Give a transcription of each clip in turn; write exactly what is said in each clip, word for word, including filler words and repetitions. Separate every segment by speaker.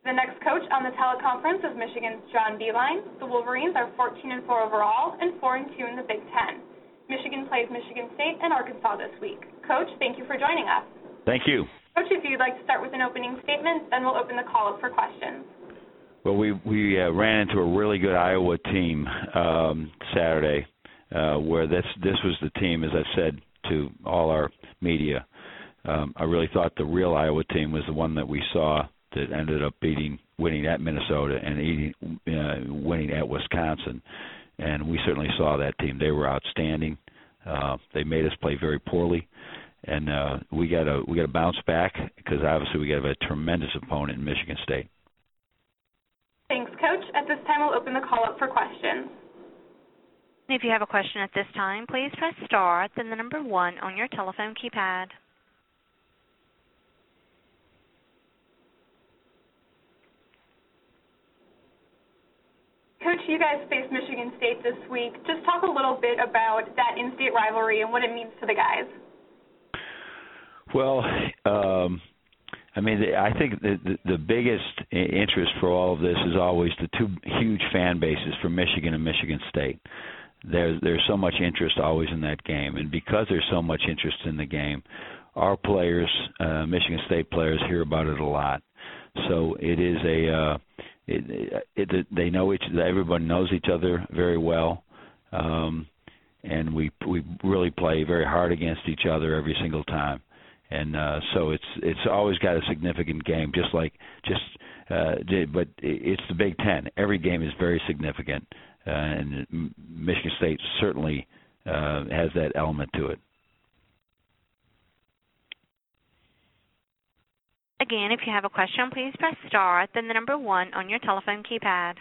Speaker 1: The next coach on the teleconference is Michigan's John Beilein. The Wolverines are fourteen and four overall and four and two in the Big Ten. Michigan plays Michigan State and Arkansas this week. Coach, thank you for joining us.
Speaker 2: Thank you.
Speaker 1: Coach, if you'd like to start with an opening statement, then we'll open the call up for questions.
Speaker 2: Well, we we uh, ran into a really good Iowa team um, Saturday, uh, where this this was the team, as I've said to all our media. Um, I really thought the real Iowa team was the one that we saw that ended up beating, winning at Minnesota and eating, uh, winning at Wisconsin. And we certainly saw that team. They were outstanding. Uh, they made us play very poorly, and uh, we got to we got to bounce back because obviously we got a tremendous opponent in Michigan State.
Speaker 1: Thanks, Coach. At this time, we'll open the call up for questions.
Speaker 3: If you have a question at this time, please press star, then the number one on your telephone keypad.
Speaker 1: Coach, you guys face Michigan State this week. Just talk a little bit about that in-state rivalry and what it means to the guys.
Speaker 2: Well, um, I mean, I think the, the, the biggest interest for all of this is always the two huge fan bases for Michigan and Michigan State. There's, there's so much interest always in that game, and because there's so much interest in the game, our players, uh, Michigan State players, hear about it a lot. So it is a uh, it, it, it, they know each everybody knows each other very well, um, and we we really play very hard against each other every single time, and uh, so it's it's always got a significant game. Just like just uh, but it's the Big Ten. Every game is very significant, uh, and Michigan State certainly uh, has that element to it.
Speaker 3: Again, if you have a question, please press star, then the number one on your telephone keypad.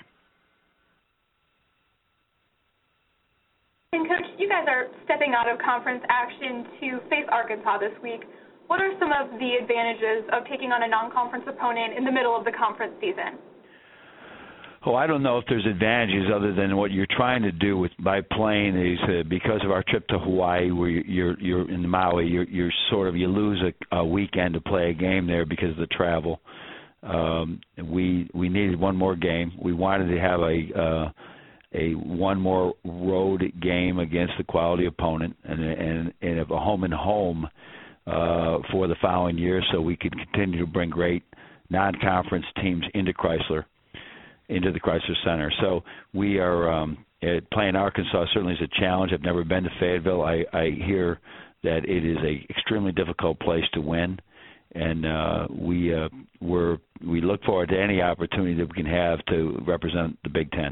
Speaker 1: And, Coach, you guys are stepping out of conference action to face Arkansas this week. What are some of the advantages of taking on a non-conference opponent in the middle of the conference season?
Speaker 2: Oh, I don't know if there's advantages other than what you're trying to do with by playing is uh, because of our trip to Hawaii, where you're you're in Maui, you're you're sort of you lose a, a weekend to play a game there because of the travel. Um, we we needed one more game. We wanted to have a uh, a one more road game against the quality opponent and and and a home and home uh, for the following year, so we could continue to bring great non-conference teams into Chrysler. into the Chrysler Center. So we are um, playing Arkansas certainly is a challenge. I've never been to Fayetteville. I, I hear that it is a extremely difficult place to win, and uh, we uh, we're, we look forward to any opportunity that we can have to represent the Big Ten.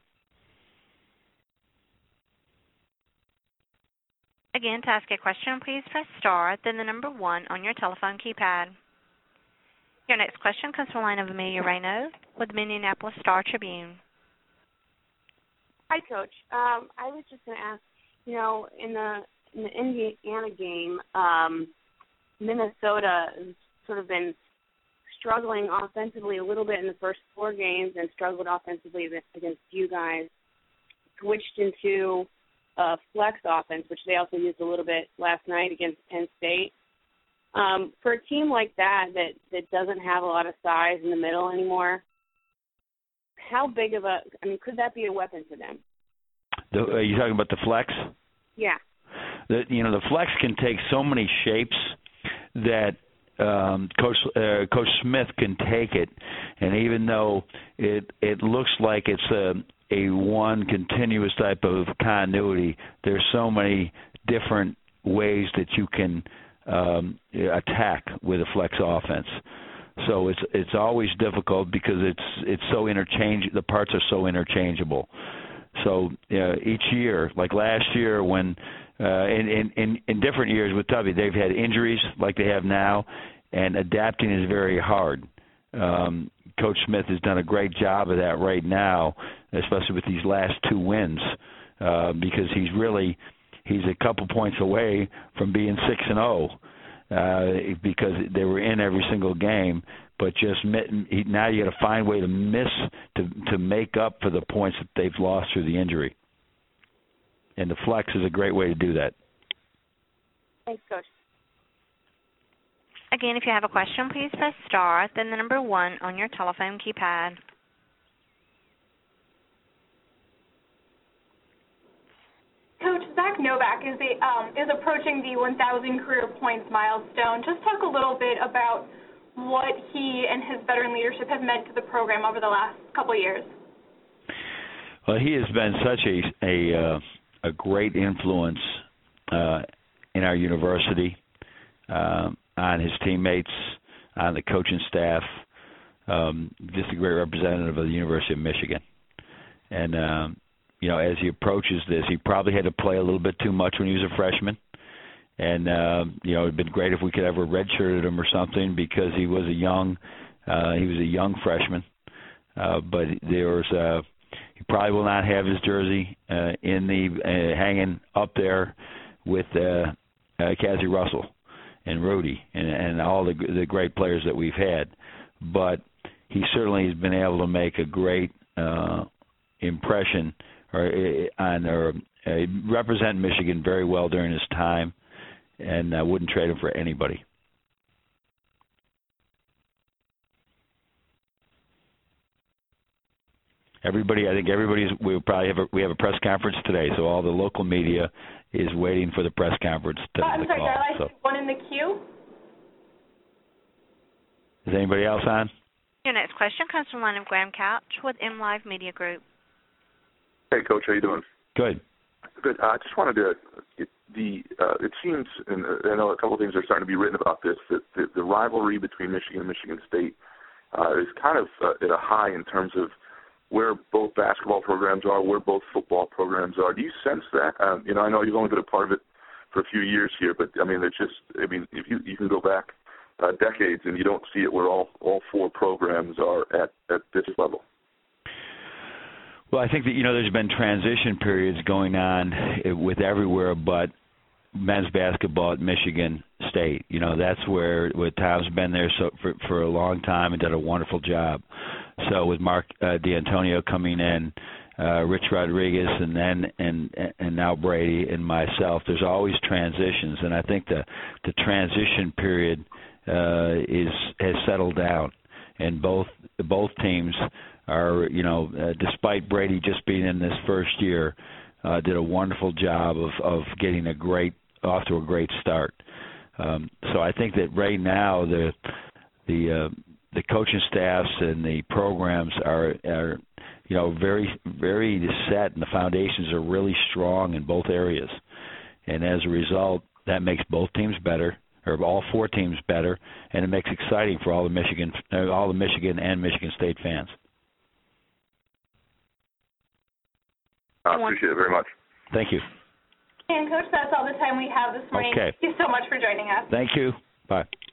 Speaker 3: Again, to ask a question, please press star, then the number one on your telephone keypad. Your next question comes from the line of Amelia Reyno with the Minneapolis Star Tribune.
Speaker 4: Hi, Coach. Um, I was just going to ask, you know, in the, in the Indiana game, um, Minnesota has sort of been struggling offensively a little bit in the first four games and struggled offensively against you guys. Switched into uh, flex offense, which they also used a little bit last night against Penn State. Um, for a team like that, that that doesn't have a lot of size in the middle anymore, how big of a, I mean, could that be a weapon for them?
Speaker 2: The, are you talking about the flex?
Speaker 4: Yeah.
Speaker 2: The, you know, the flex can take so many shapes that um, Coach uh, Coach Smith can take it, and even though it it looks like it's a, a one continuous type of continuity, there's so many different ways that you can Um, attack with a flex offense. So it's it's always difficult because it's it's so interchange. The parts are so interchangeable. So uh, each year, like last year, when uh, in, in in in different years with Tubby, they've had injuries like they have now, and adapting is very hard. Um, Coach Smith has done a great job of that right now, especially with these last two wins, uh, because he's really he's a couple points away from being six and zero uh, because they were in every single game. But just he, now you got to find a way to miss to to make up for the points that they've lost through the injury. And the flex is a great way to do that.
Speaker 4: Thanks, Coach.
Speaker 3: Again, if you have a question, please press star, then the number one on your telephone keypad.
Speaker 1: Coach, Zach Novak is a, um, is approaching the one thousand career points milestone. Just talk a little bit about what he and his veteran leadership have meant to the program over the last couple of years.
Speaker 2: Well, he has been such a a, uh, a great influence uh, in our university, uh, on his teammates, on the coaching staff. Um, just a great representative of the University of Michigan. And um, you know, as he approaches this, he probably had to play a little bit too much when he was a freshman. And, uh, you know, it would have been great if we could ever redshirted him or something because he was a young, uh, he was a young freshman. Uh, but there was, uh, he probably will not have his jersey uh, in the uh, hanging up there with uh, uh, Cassie Russell and Rudy and, and all the the great players that we've had. But he certainly has been able to make a great uh, impression or on or uh, represent Michigan very well during his time, and I wouldn't trade him for anybody. Everybody, I think everybody's. We probably have a, we have a press conference today, so all the local media is waiting for the press conference to,
Speaker 1: uh, I'm
Speaker 2: to
Speaker 1: sorry,
Speaker 2: call.
Speaker 1: Darla,
Speaker 2: So.
Speaker 1: one in the queue.
Speaker 2: Is anybody else on?
Speaker 3: Your next question comes from the line of Graham Couch with M Live Media Group.
Speaker 5: Hey, Coach, how you doing?
Speaker 2: Good.
Speaker 5: Good. I uh, just wanted to get the. Uh, it seems, and I know a couple of things are starting to be written about this, that the, the rivalry between Michigan and Michigan State uh, is kind of uh, at a high in terms of where both basketball programs are, where both football programs are. Do you sense that? Um, you know, I know you've only been a part of it for a few years here, but I mean, it's just. I mean, if you you can go back uh, decades and you don't see it where all all four programs are at at this level.
Speaker 2: Well, I think that, you know, there's been transition periods going on with everywhere but men's basketball at Michigan State. You know, that's where, where Tom's been there so for, for a long time and did a wonderful job. So with Mark uh, D'Antonio coming in, uh, Rich Rodriguez, and then and and now Brady and myself, there's always transitions, and I think the the transition period uh, is has settled down, and both both teams are, you know, uh, despite Brady just being in this first year, uh, did a wonderful job of, of getting a great off to a great start. Um, so I think that right now the the uh, the coaching staffs and the programs are are you know very very set, and the foundations are really strong in both areas. And as a result, that makes both teams better, or all four teams better, and it makes it exciting for all the Michigan uh, all the Michigan and Michigan State fans.
Speaker 5: I appreciate it very much.
Speaker 2: Thank you.
Speaker 1: And, Coach, that's all the time we have this morning.
Speaker 2: Okay.
Speaker 1: Thank you so much for joining us.
Speaker 2: Thank you. Bye.